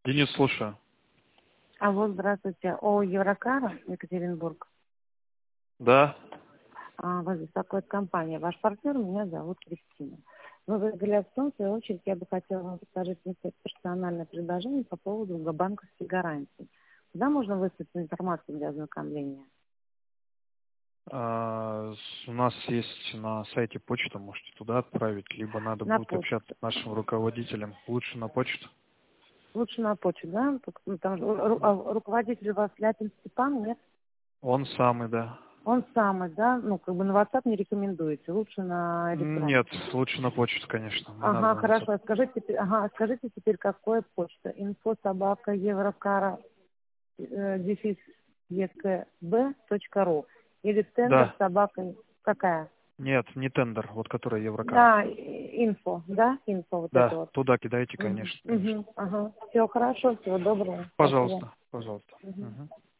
Денис, слушаю. Алло, здравствуйте. Еврокара, Екатеринбург. Да. Вас беспокоит компания. Ваш партнер, меня зовут Кристина. Вы выиграли опцион, в свою очередь, я бы хотела вам предложить несколько персональное предложение по поводу банковской гарантии. Куда можно выслать информацию для ознакомления? У нас есть на сайте почта, можете туда отправить, либо надо На будет почту. общаться с нашим руководителем. Лучше на почту. Лучше на почту, да? Там же руководитель у вас Ляпин Степан, нет? Он самый, да. Он самый, да? Ну, как бы на WhatsApp не рекомендуете. Лучше на электронку. Нет, лучше на почту, конечно. Не надо Ага, на WhatsApp. хорошо. Скажите теперь, какая почта? Info Еврокара дефис ekb.ru или тендер Да. собака какая? Нет, не тендер, вот который Еврокар. Да, инфо, да, инфо вот это Да, вот. туда кидайте, Угу, конечно, конечно. угу, ага. Всего хорошо, всего доброго. Спасибо. Пожалуйста, пожалуйста. Мгм. Мгм.